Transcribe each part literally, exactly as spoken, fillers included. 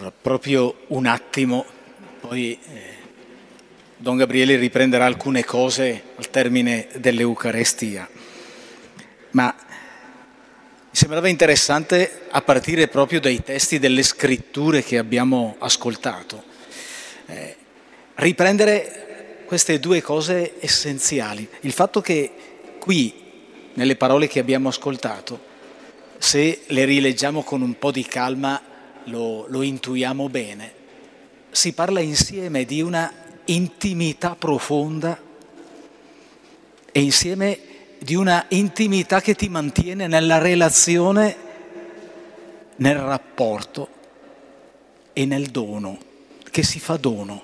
Allora, proprio un attimo, poi eh, Don Gabriele riprenderà alcune cose al termine dell'Eucarestia, ma mi sembrava interessante a partire proprio dai testi delle scritture che abbiamo ascoltato, eh, riprendere queste due cose essenziali. Il fatto che qui, nelle parole che abbiamo ascoltato, se le rileggiamo con un po' di calma, Lo, lo intuiamo bene, si parla insieme di una intimità profonda e insieme di una intimità che ti mantiene nella relazione, nel rapporto e nel dono, che si fa dono.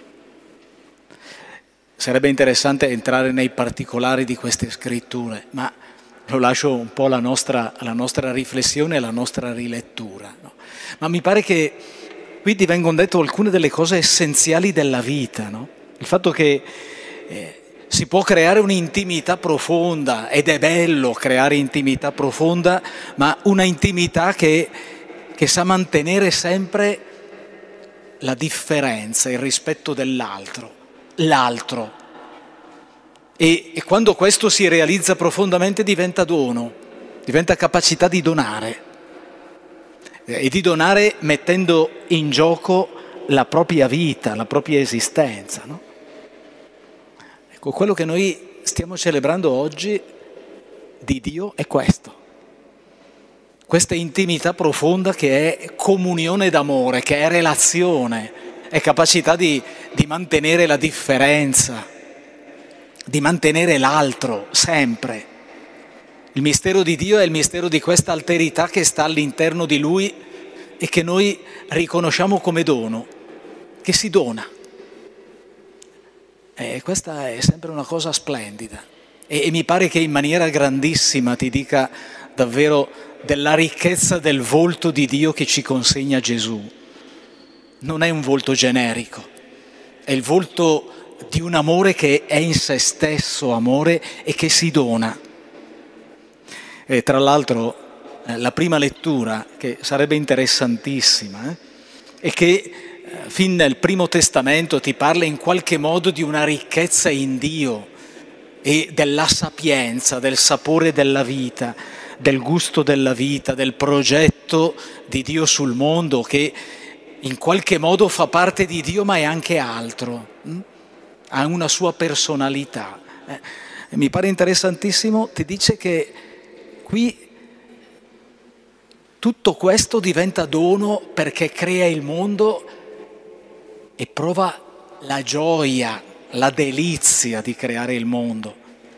Sarebbe interessante entrare nei particolari di queste scritture, ma lo lascio un po' alla nostra, alla nostra riflessione e alla nostra rilettura, no? Ma mi pare che qui ti vengono dette alcune delle cose essenziali della vita, no? Il fatto che eh, si può creare un'intimità profonda, ed è bello creare intimità profonda, ma una intimità che, che sa mantenere sempre la differenza, il rispetto dell'altro, l'altro. E, e quando questo si realizza profondamente diventa dono, diventa capacità di donare. E di donare mettendo in gioco la propria vita, la propria esistenza, no? Ecco, quello che noi stiamo celebrando oggi di Dio è questo. Questa intimità profonda che è comunione d'amore, che è relazione, è capacità di, di mantenere la differenza, di mantenere l'altro sempre. Il mistero di Dio è il mistero di questa alterità che sta all'interno di Lui e che noi riconosciamo come dono, che si dona. E questa è sempre una cosa splendida. E, e mi pare che in maniera grandissima ti dica davvero della ricchezza del volto di Dio che ci consegna Gesù. Non è un volto generico, è il volto di un amore che è in se stesso amore e che si dona. E tra l'altro eh, la prima lettura, che sarebbe interessantissima, eh, è che eh, fin nel Primo Testamento ti parla in qualche modo di una ricchezza in Dio e della sapienza, del sapore della vita, del gusto della vita, del progetto di Dio sul mondo, che in qualche modo fa parte di Dio ma è anche altro, hm? Ha una sua personalità. Eh, mi pare interessantissimo, ti dice che qui tutto questo diventa dono perché crea il mondo e prova la gioia, la delizia di creare il mondo,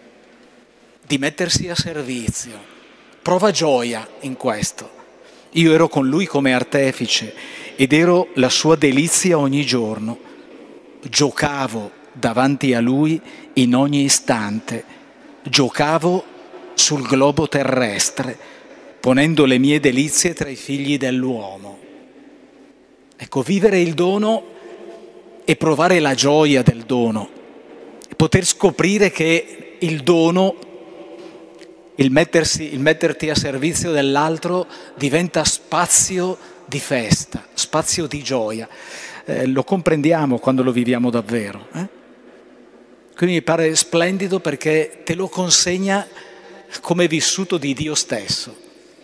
di mettersi a servizio. Prova gioia in questo. Io ero con lui come artefice ed ero la sua delizia ogni giorno. Giocavo davanti a lui in ogni istante. Giocavo sul globo terrestre, ponendo le mie delizie tra i figli dell'uomo. Ecco, vivere il dono e provare la gioia del dono, poter scoprire che il dono, il mettersi, il metterti a servizio dell'altro diventa spazio di festa, spazio di gioia. Eh, lo comprendiamo quando lo viviamo davvero. Eh? Quindi mi pare splendido perché te lo consegna come vissuto di Dio stesso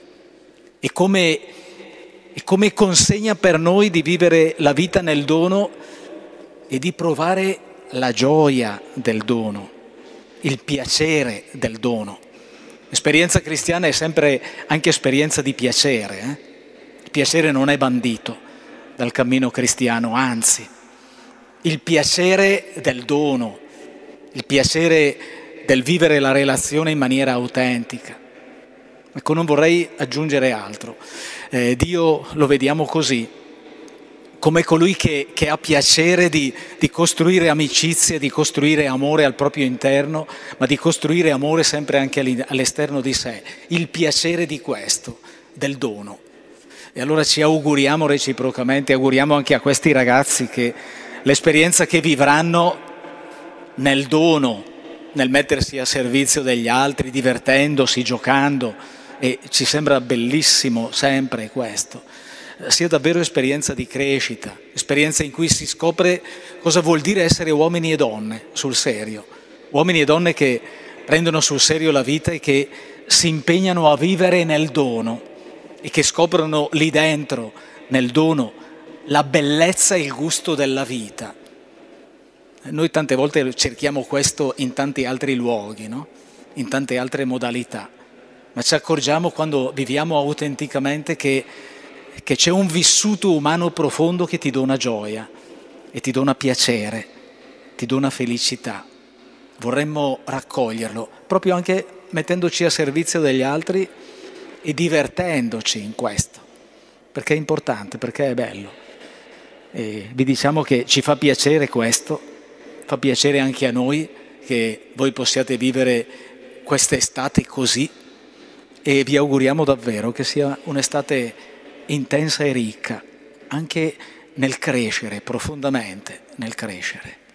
e come, e come consegna per noi di vivere la vita nel dono e di provare la gioia del dono, il piacere del dono. L'esperienza cristiana è sempre anche esperienza di piacere. Eh? Il piacere non è bandito dal cammino cristiano, anzi, il piacere del dono, il piacere del vivere la relazione in maniera autentica. Ecco, non vorrei aggiungere altro. Eh, Dio lo vediamo così, come colui che, che ha piacere di, di costruire amicizie, di costruire amore al proprio interno, ma di costruire amore sempre anche all'esterno di sé. Il piacere di questo, del dono. E allora ci auguriamo reciprocamente, auguriamo anche a questi ragazzi che l'esperienza che vivranno nel dono, nel mettersi a servizio degli altri, divertendosi, giocando, e ci sembra bellissimo sempre questo, sia davvero esperienza di crescita, esperienza in cui si scopre cosa vuol dire essere uomini e donne sul serio, uomini e donne che prendono sul serio la vita e che si impegnano a vivere nel dono e che scoprono lì dentro, nel dono, la bellezza e il gusto della vita. Noi tante volte cerchiamo questo in tanti altri luoghi, no? In tante altre modalità, ma ci accorgiamo quando viviamo autenticamente che, che c'è un vissuto umano profondo che ti dona gioia e ti dona piacere, ti dona felicità. Vorremmo raccoglierlo, proprio anche mettendoci a servizio degli altri e divertendoci in questo, perché è importante, perché è bello. E vi diciamo che ci fa piacere questo, fa piacere anche a noi che voi possiate vivere quest'estate così e vi auguriamo davvero che sia un'estate intensa e ricca, anche nel crescere, profondamente nel crescere.